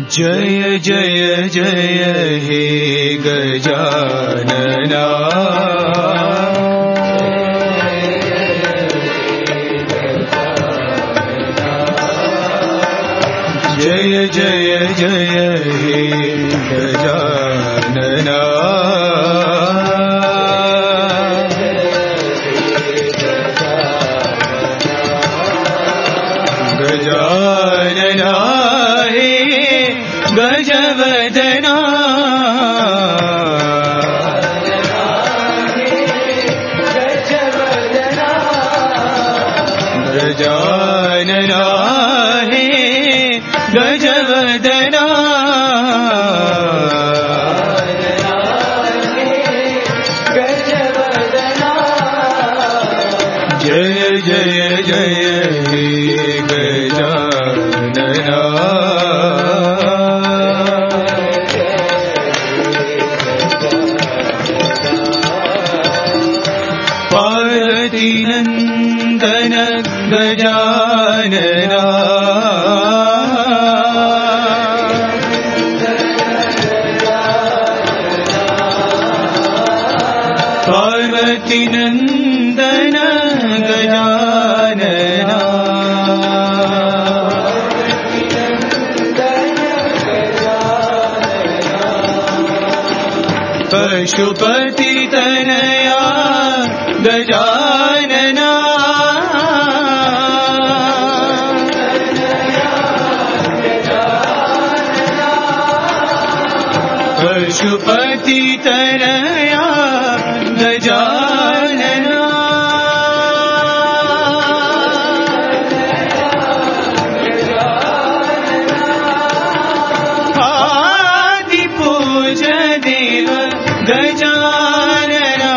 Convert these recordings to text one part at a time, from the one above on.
जय जय जय हे गजानना जय जय जय हे गजानना गजानना हे गजवदना गजानना हे गजवदना जय जय जय हे गजानना पार्वती नंदन गजानना पार्वती नंदन गजानना पशुपति तनया गजानना पशुपति तनया गजानना आदि पूज देव गजानना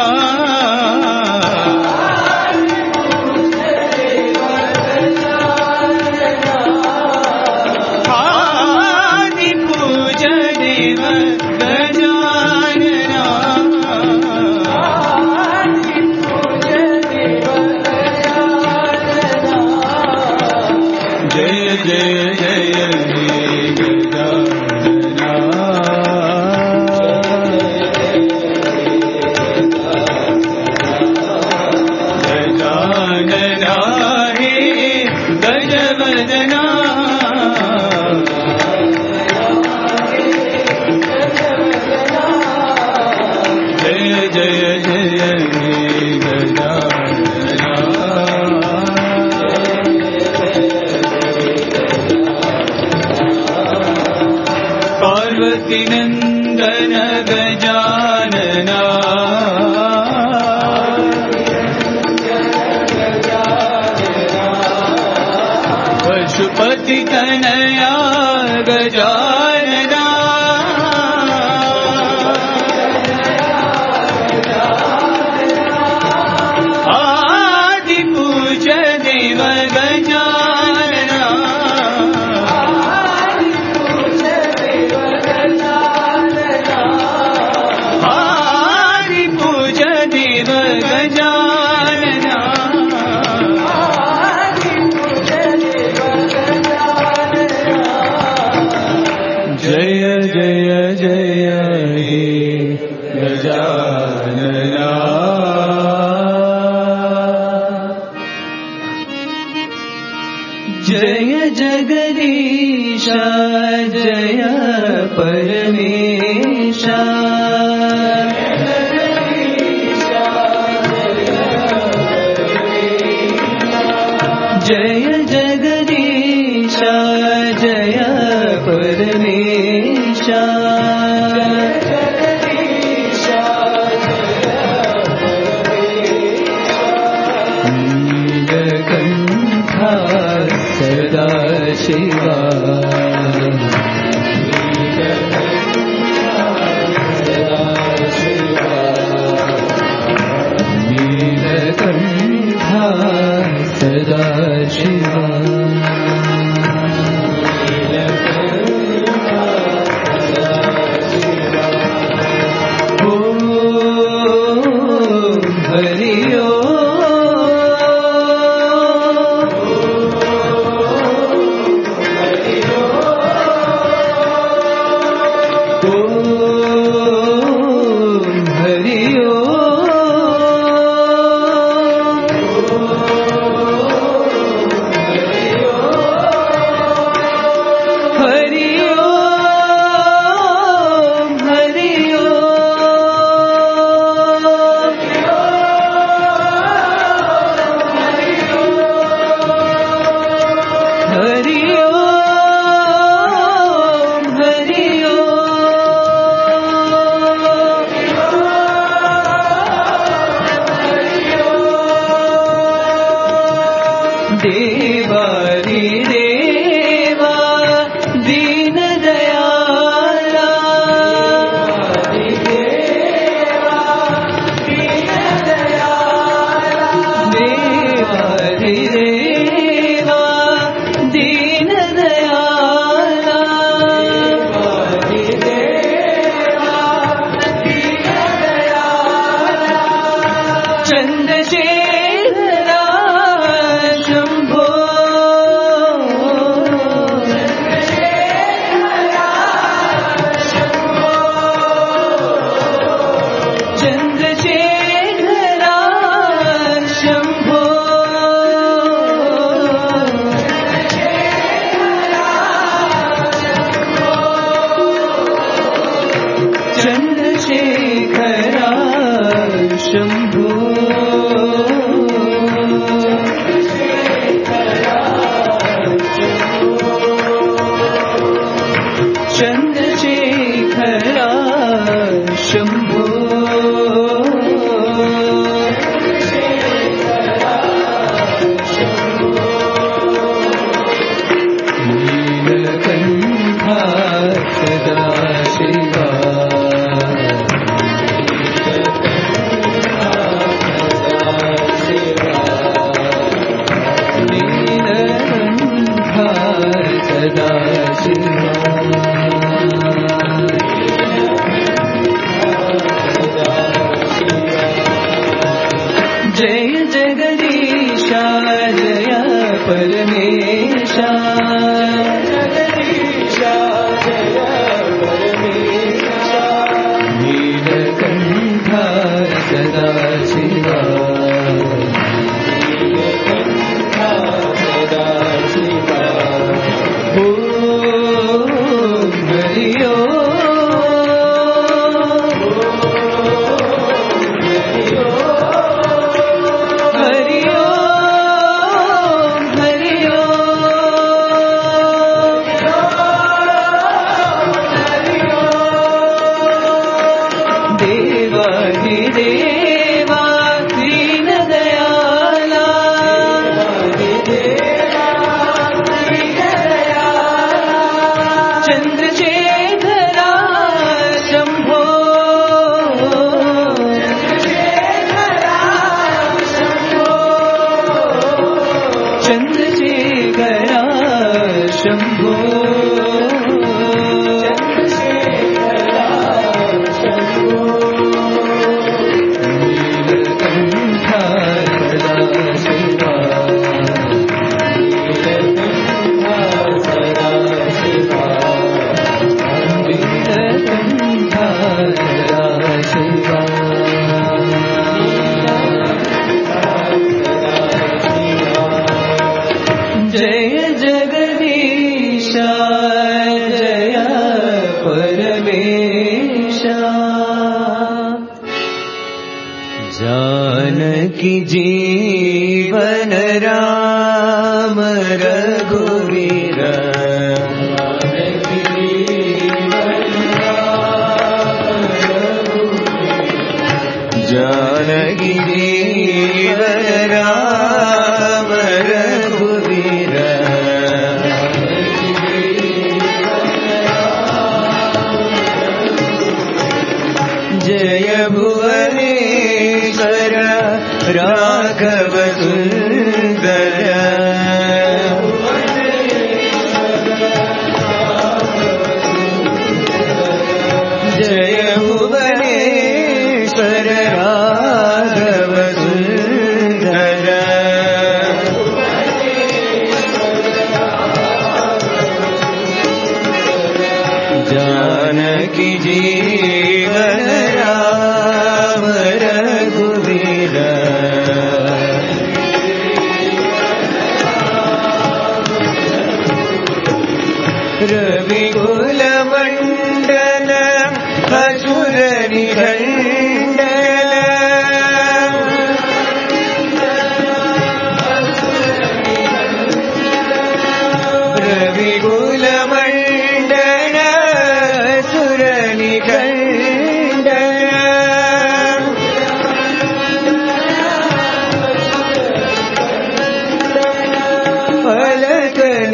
आदि पूज देव गजानना जय जय जय हे गजानना गजानना हे गजवदना जय जय जय हे गजानना पार्वती नंदन गजानना पशुपति तनया गजानना आदि पूज देव गजानना आदि पूज देव गजानना जय जय जय हे गजानना जय जगदीश जय परमेश जय जगदीश जय परमेश नीलकंठा सदा शिवा नीलकंठा सदा शिवा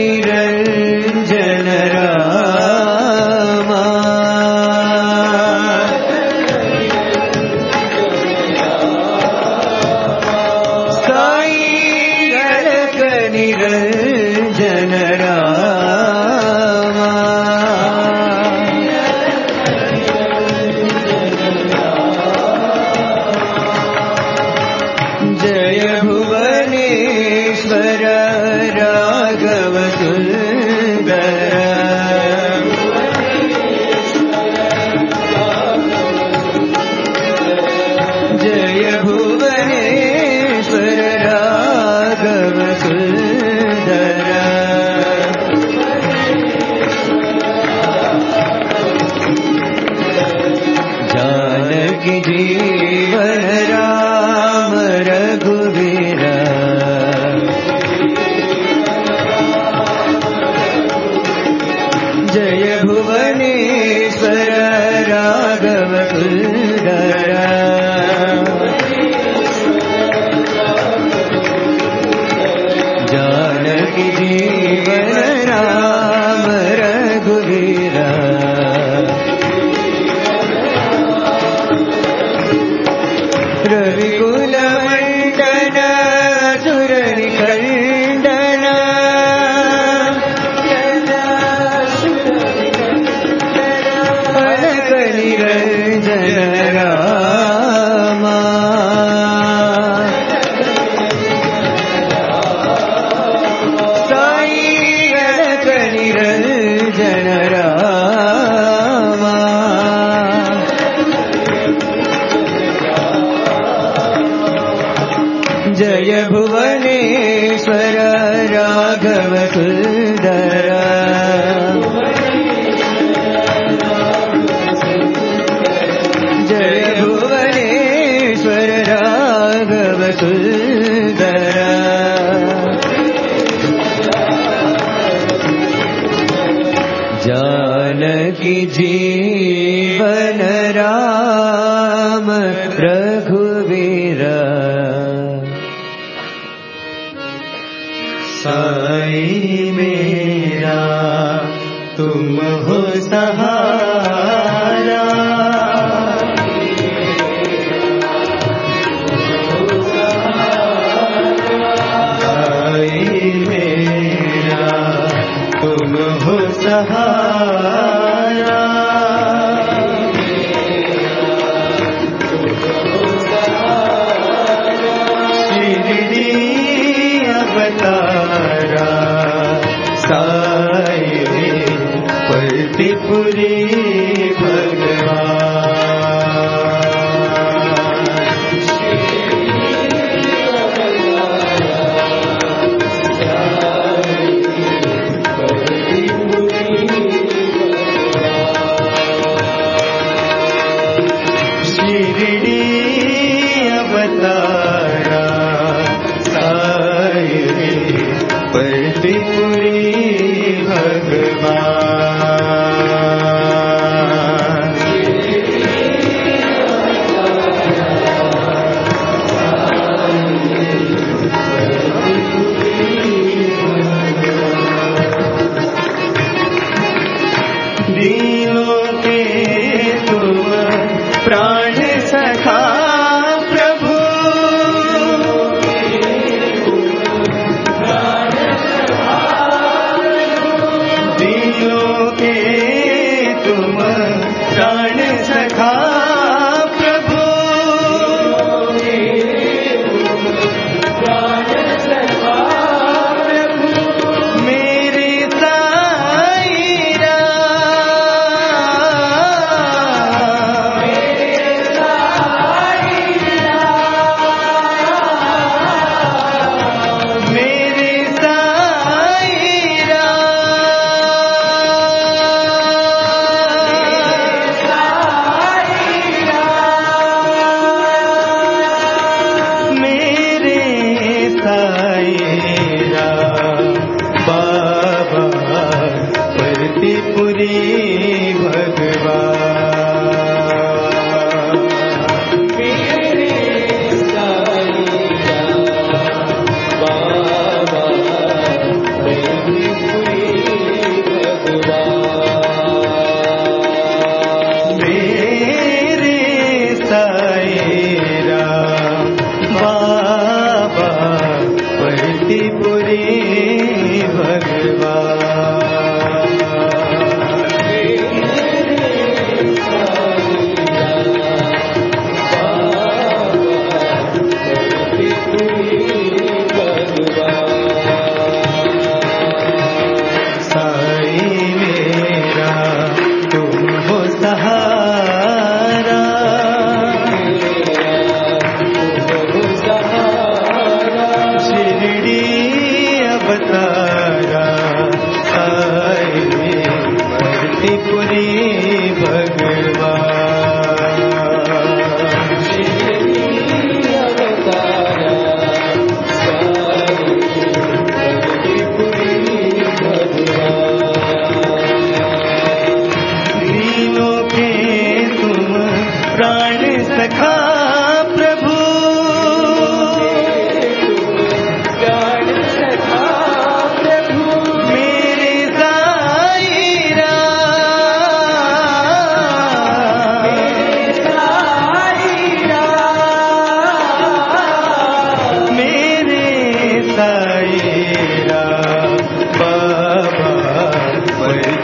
निरंजन रामा साई अलग निरंजन रामा जय भुवनेश्वर राघव सुंदर जय भुवनेश्वर राघव सुंदर जानकी जीवन राम रघुवीर जय भुवनेश्वर राघव सुंदर जानकी जीवन राम रघुवीर रविकुल मंडन सुरनि खंडन अलग निरंजन रामा साई अलग निरंजन रामा जय भुवनेश्वर राघव सुंदर जय भुवनेश्वर राघव सुंदर जानकी जीवन राम रघुवीर साई मेरा तुम हो सहारा साई मेरा तुम हो सहारा शिरडी अवतारा साई पलतीपुरी भगवान शिरडी अवतारा साई पलतीपुरी भगवान दीनों के तुम प्राण सखा प्रभु दीनों के तुम प्राण सखा प्रभु मेरे साई राम मेरे साई राम मेरे साई राम बाबा पलतीपुरी भगवान मेरे साई राम बाबा पलतीपुरी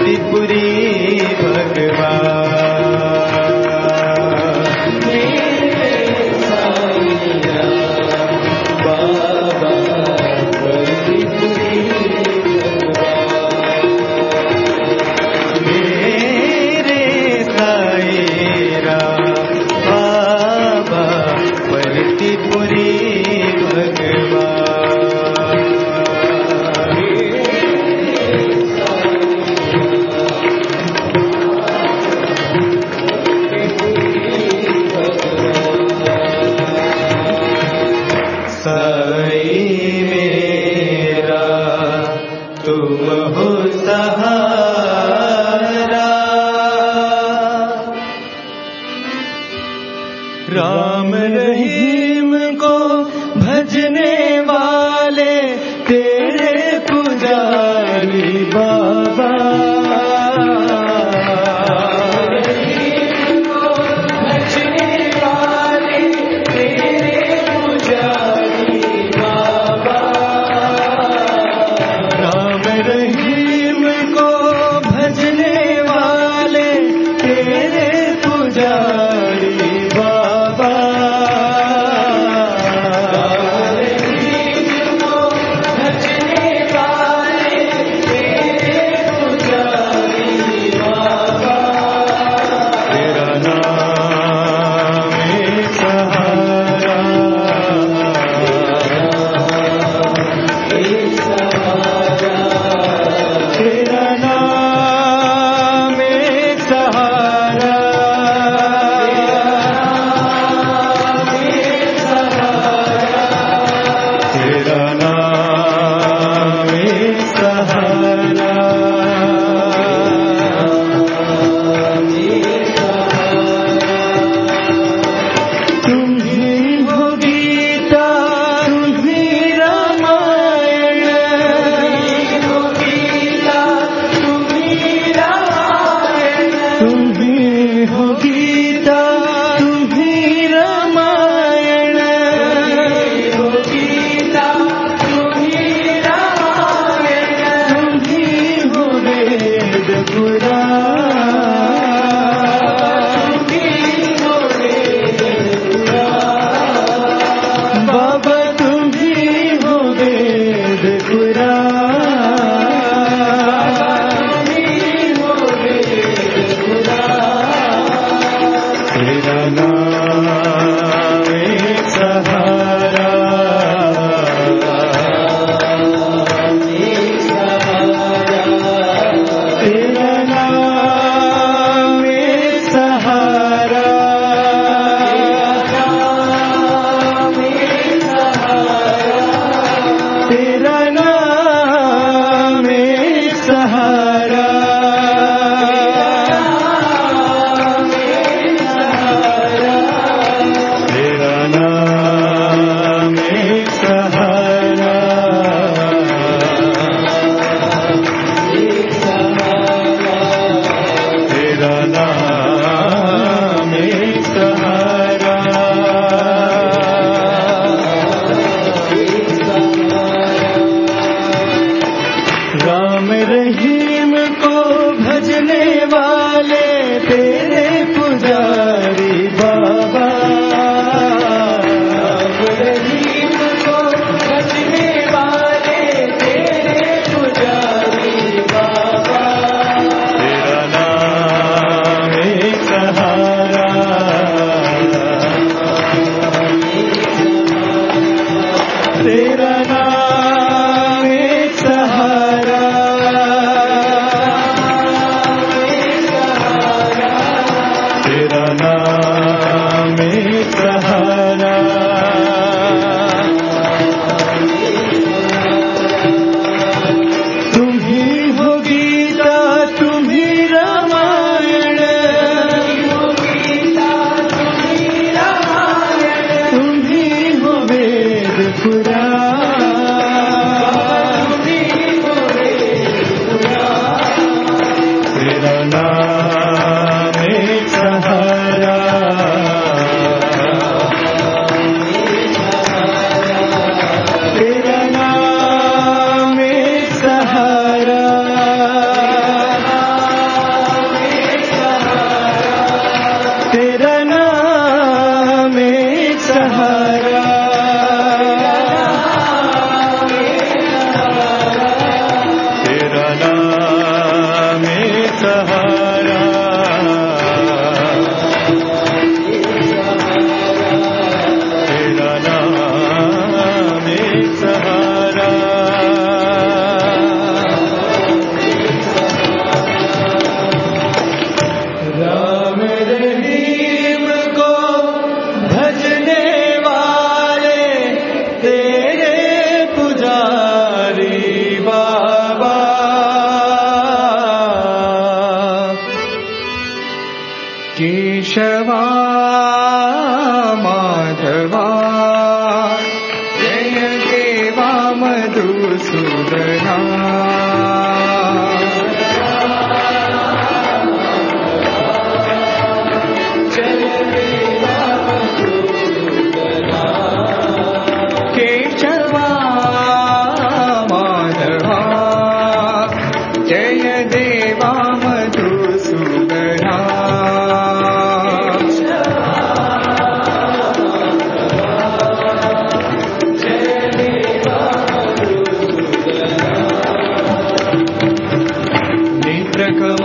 भरतीपुरी भगवान मेरे साईं बाबा भरतीपुरी भगवान मेरे साईं बाबा भरतीपुरी भगवान राम रहीम को भजने वाले तेरे पुजारी बाबा रहीम को भजने वाले तेरे पुजारी बाबा राम रहीम को भजने वाले तेरे पुजारी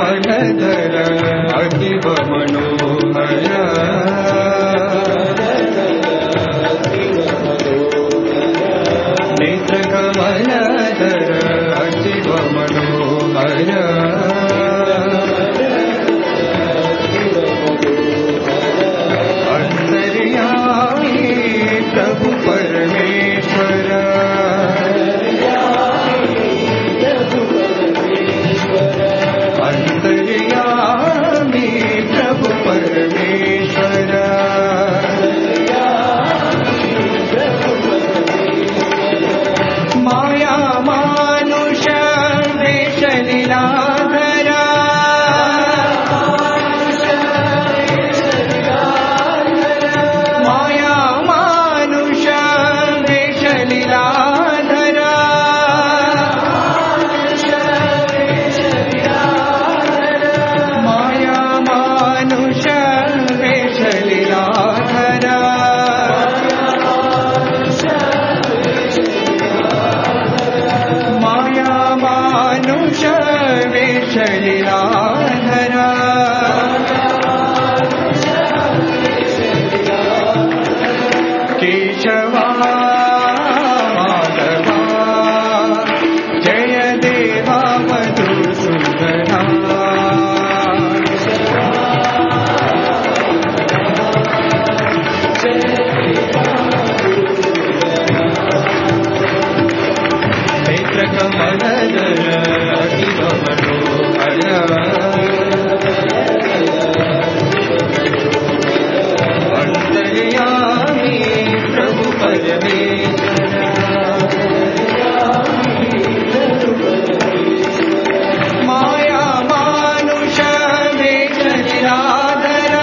कमलधर अतीव मनोहर नेत्र कमलधर अतीव मनोहर अंतर्यामी प्रभु परमेश्वर अंतर्यामी प्रभु परमेश्वर माया मानुष वेश लीलाधरा माया मानुष वेश लीलाधरा माया मानुष वेश लीलाधरा माया मानुष वेश लीलाधरा केशवा माधवा जय देवा मधुसूदना नेत्र कमलधर अतीव मनोहर अंतर्यामी प्रभु परमेश्वर माया मानुष वेश लीलाधरा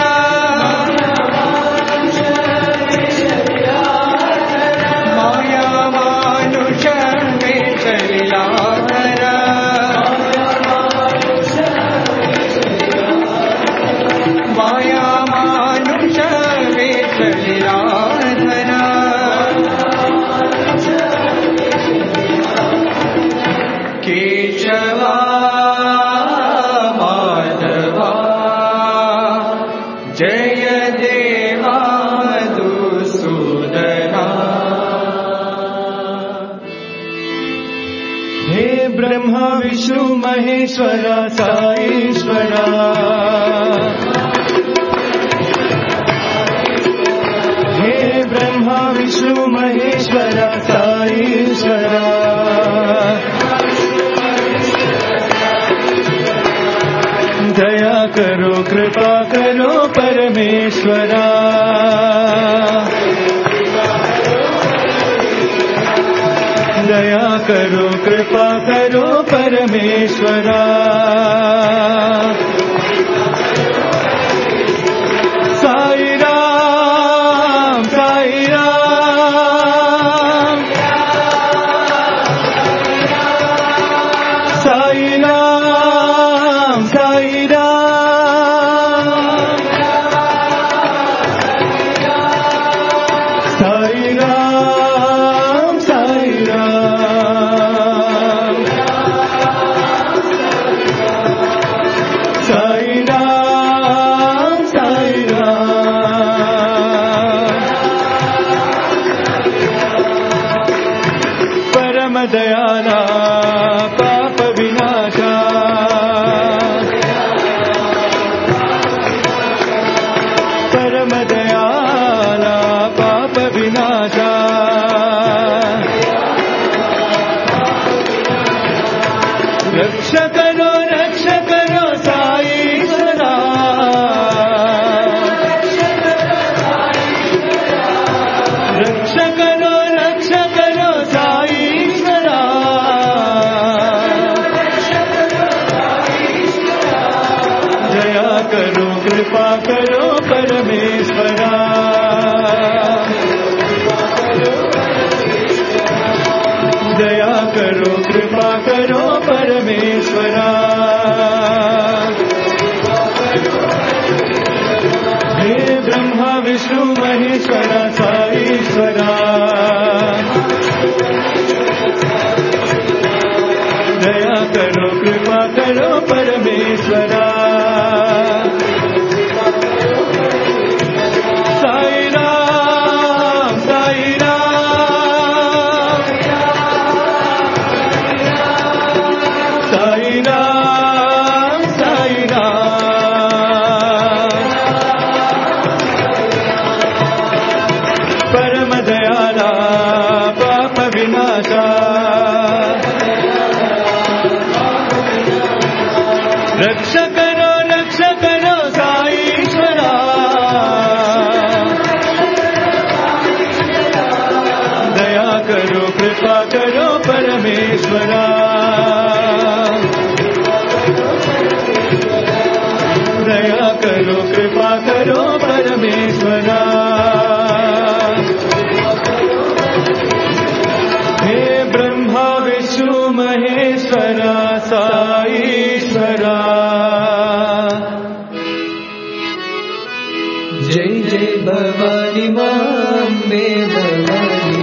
माया मानुष वेश लीलाधरा माया मानुष वेश लीलाधरा केशवा माधवा जय देवा मधुसूदना हे ब्रह्मा विष्णु महेश्वरा साईश्वरा हे ब्रह्मा विष्णु महेश्वरा साईश्वरा दया करो कृपा करो परमेश्वरा दया करो कृपा करो परमेश्वरा साई राम साई राम साई राम साई राम साई राम साई राम साई राम साई राम परम दयाला पाप विनाशा परम दयाला पाप विनाशा रक्ष करो साईश्वरा रक्ष करो साईश्वरा दया करो कृपा करो परमेश्वरा दया करो कृपा करो परमेश्वरा हे ब्रह्मा विष्णु महेश्वरा साईश्वरा दया करो कृपा करो परमेश्वरा साई राम साई राम साई राम साई राम परम दयाला पाप विनाशा रक्ष करो साईश्वरा दया करो कृपा करो परमेश्वरा दया करो कृपा करो परमेश्वरा हे ब्रह्मा विष्णु महेश्वरा साईश्वरा जय जय भवानी माम्बे भवानी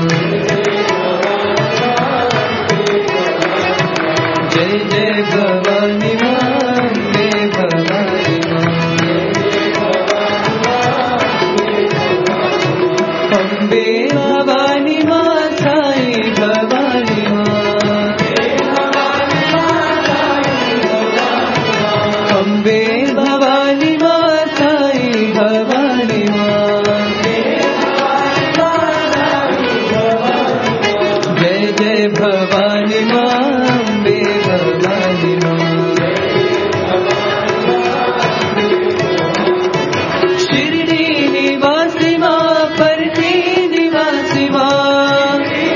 जय जय भवानी माम्बे भवानी अम्बे भवानी मां साई भवानी अम्बे भवानी मां साई भवानी जय जय भवानी मां अम्बे भवानी शिरडी निवासी मां परती निवासी मां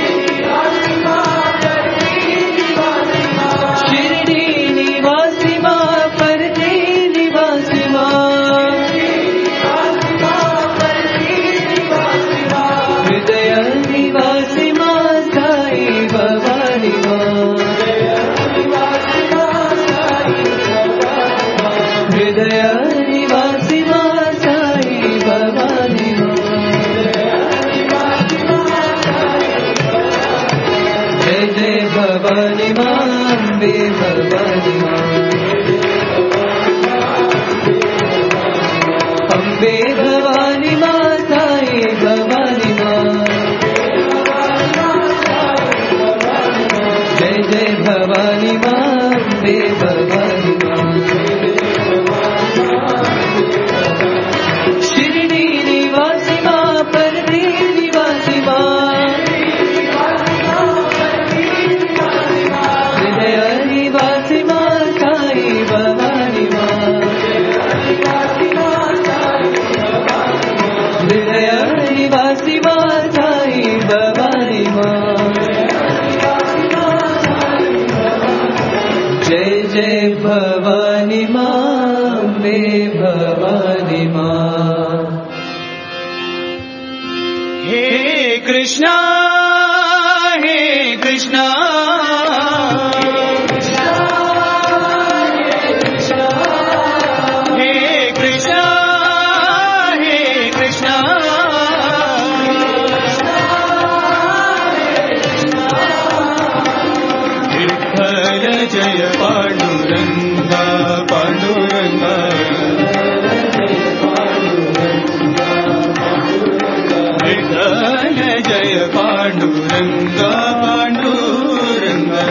शिरडी निवासी मां परती निवासी मां हृदय निवासी मां साई भवानी हृदय निवासी मां साई भवानी जय जय भवानी मां अम्बे भवानी अम्बे भवानी मां साई भवानी जय जय भवानी मां अम्बे भवानी शिरडी निवासी मां परती निवासी मां हृदय निवासी मां साई भवानी हृदय निवासी मां साई भवानी जय जय भवानी मां अम्बे भवानी हे कृष्णा हे कृष्णा हे कृष्णा हे कृष्णा विठ्ठल जय पांडुरंगा पांडुरंगा विठ्ठल जय पांडुरंगा पांडुरंगा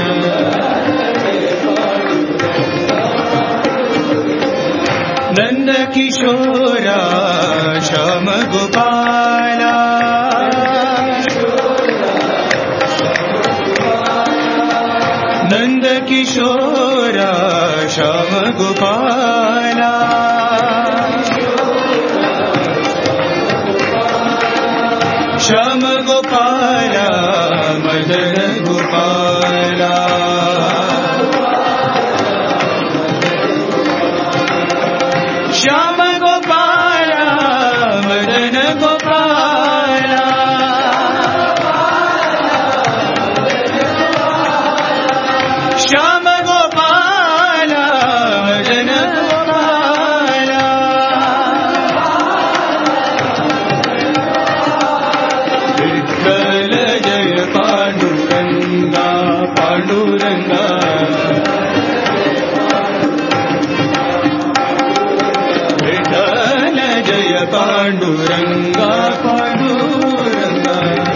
नंद किशोरा श्याम गोपाला नंद किशोरा श्याम गोपाला श्याम गोपाला मदन गोपाला श्याम गोपाला मदन गोपाला श्याम गोपाला मदन पांडुरंगा पांडुरंगा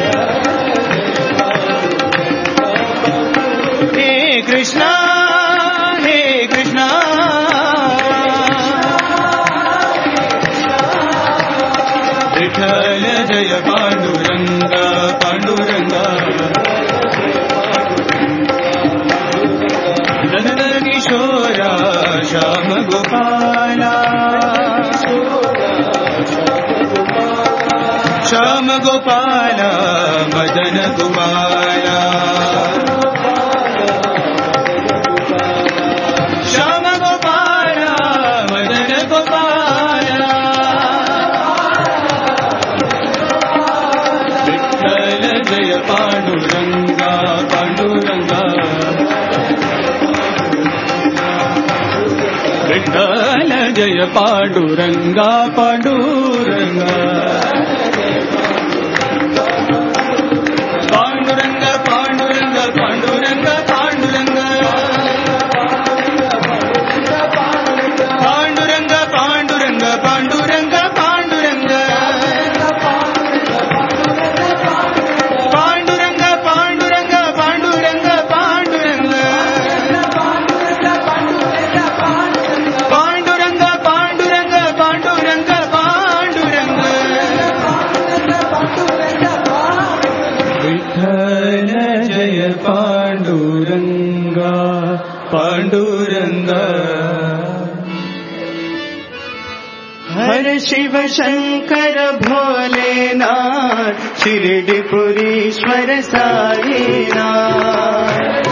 हे कृष्णा विठ्ठल जय पांडुरंगा पांडुरंगा नंद किशोरा श्याम गोपाला श्याम गोपाला मदन गोपाला श्याम गोपाला मदन गोपाला विठ्ठल जय पांडुरंगा पांडुरंगा विठ्ठल जय पांडुरंगा पांडुरंगा पांडुरंग पांडुरंग पांडुरंग पांडुरंग पांडुरंग पांडुरंग पांडुरंग पांडुरंग पांडुरंग पांडुरंग पांडुरंग पांडुरंग पांडुरंग पांडुरंग पांडुरंग पांडुरंग विठ्ठल जय पांडुरंगा पांडुरंगा हर शिव शंकर भोलेनाथ शिरडीपुरीश्वर साईनाथ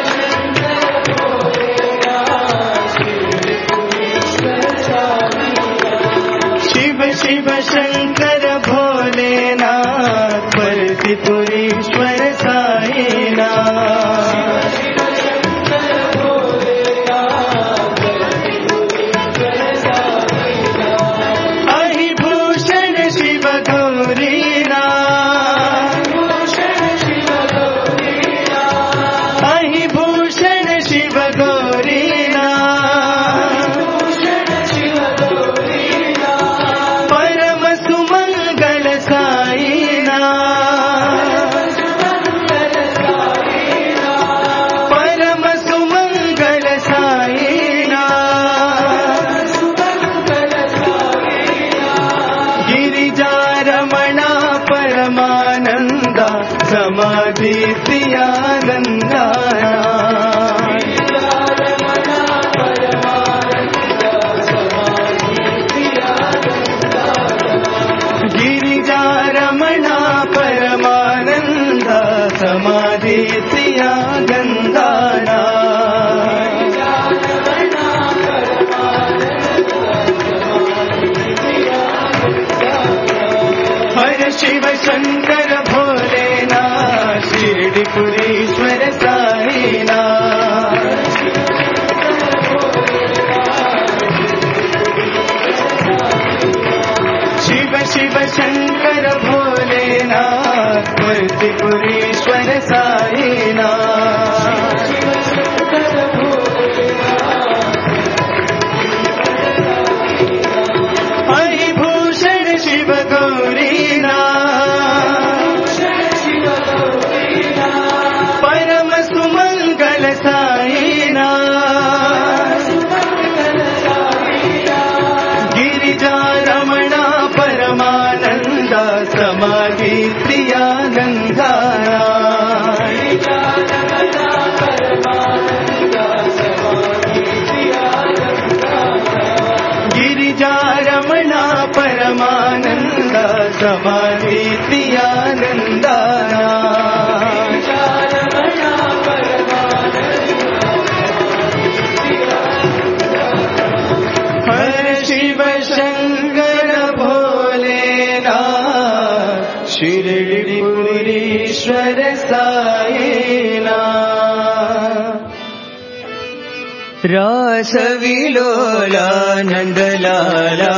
शिव शिव शंकर भोलेनाथ परतिपुरीश्वर साईनाथ अहिभूषण शिव गौरीनाथ अहिभूषण शिव गौरीनाथ परम सुमंगल साईनाथ परम सुमंगल साईनाथ गिरिजा रमणा परमानंदा समाधि प्रियानंदा गिरिजा रमणा परमानंदा समाधि प्रियानंदा हर शिव शंकर भोलेनाथ शिरडीपुरीश्वर साईनाथ शिव शिव शंकर भोलेनाथ परतिपुरीश्वर साईनाथ अहिभूषण शिव गौरीनाथ परम सुमंगल साईनाथ गिरिजा रमणा परमानंदा समाधि प्रियानंदा गिरिजा रमणा परमानंदा समाधि प्रियानंदा हर शिव शंकर भोलेनाथ शिरडीपुरीश्वर साईनाथ रास विलोला नंदलाला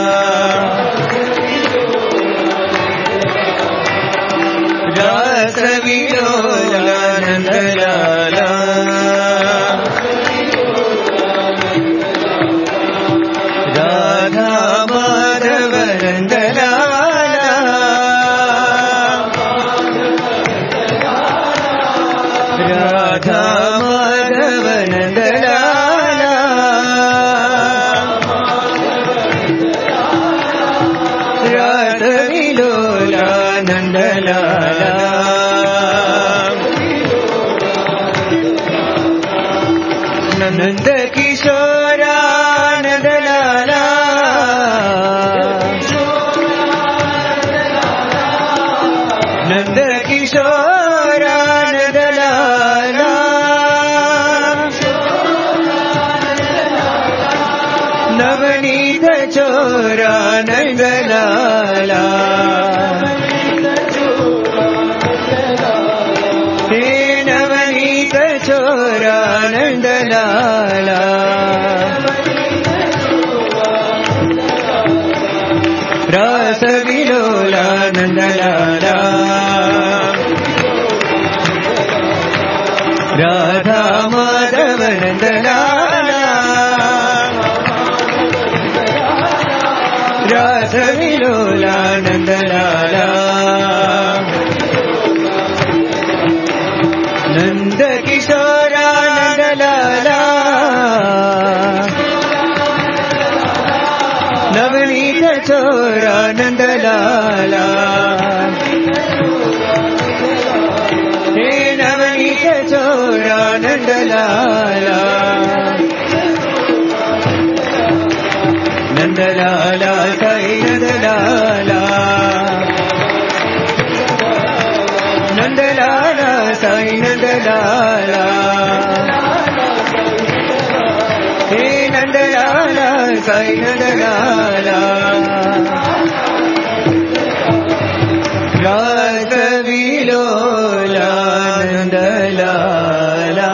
रास विलोला नंदलाला राधा माधव नंदलाला रासविलोला नंदलाला नंद किशोरा नंदलाला नंद किशोरा नंदलाला नवनीत चोरा नंदलाला हे नवनीत चोरा नंदलाला रासविलोला नंदलाला राधा माधव नंदलाला रासविलोला नंदलाला नंद किशोरा नंदलाला नवनीत चोरा नंदलाला हे नवनीत चोरा नंदलाला नंदलाला साई नंदलाला नंदलाला साई नंदलाला हे नंदलाला साई नंदलाला रासविलोला नंदलाला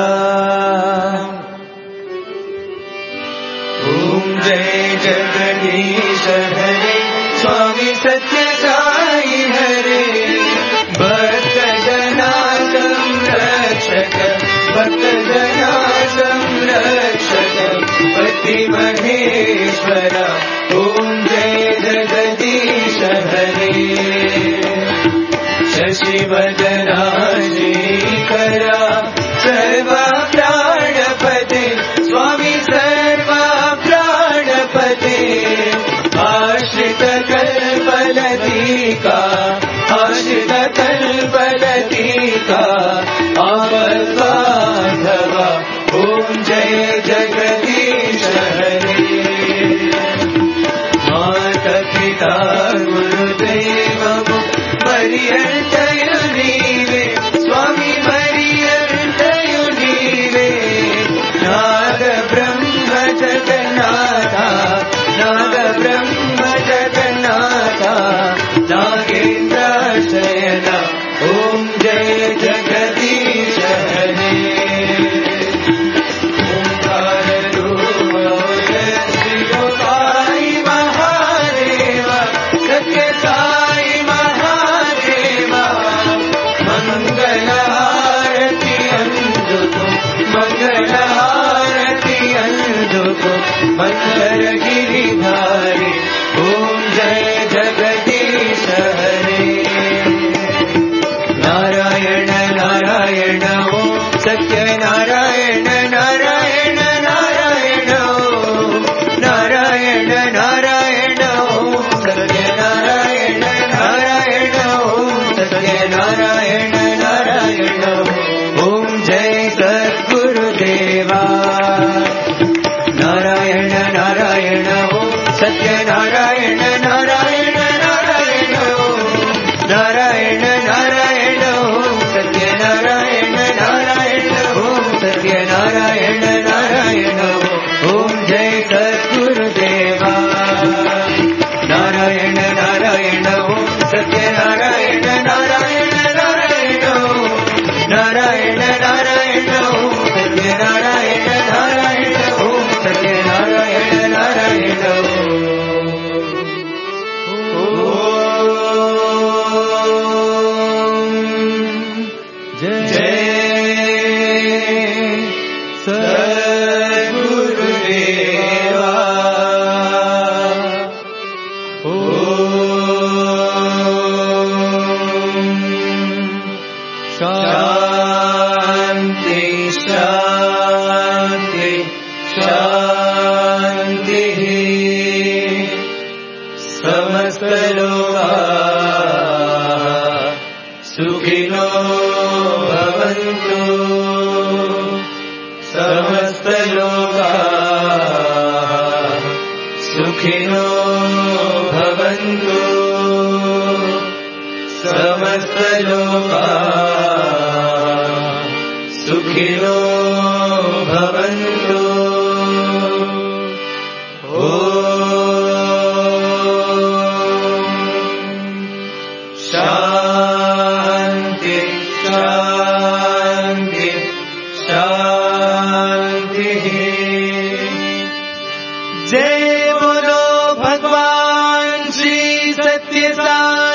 ओम जय जगदीश हरे स्वामी सत्य साई हरे भक्त जना संरक्षक भक्त जना संरक्षक पति महेश्वर ओम जय जगदीश हरे शशिवदना श्रीकरा सर्वा प्राणपते स्वामी सर्वा प्राणपते आश्रित कल्पलतिका आश्रित कल्पलतिका आवद्बान्धव ओम जय जगदीश हरे माता पिता गुरुदेव मरियंतयु नीवे स्वामी मरियंतयु नीवे नाद ब्रह्म जगन्नाथा नाद ब्रह्म जगन्नाथा नागेन्द्र शयन ओम जय जगदीश हरे ओंकार रूप श्री साई महादेव सत्य साई महादेव मंगलहारति अंधुको मंगलहारति अंधुको मंगल गिरिधारी ओम जय जगदीश हरे नारायण नारायण ओम सत्य नारायण नारायण नारायण ओम नारायण नारायण ओम सत्य नारायण नारायण ओम सत्य नारायण नारायण ओम जय सद्गुरुदेवा नारायण नारायण ओम सत्य नारायण नारायण नारायण नारायण नारायण ओम सत्य नारायण नारायण ओम सत्य नारायण नारायण ओम जय सद्गुरुदेवा नारायण नारायण ओम सत्य नारायण नारायण नारायण नारायण नारायण ओम सत्य नारायण नारायण ओम सत्य नारायण नारायण जय सद्गुरुदेवा शांति शांति शान्ति शान्तिः समस्तलोकाः सुखिनो भवन्तु समस्तलोकाः सुखिनो भवन्तु समस्तलोकाः सुखिनो भवन्तु शान्ति शान्ति शान्तिः जय बोलो भगवान श्री सत्य साई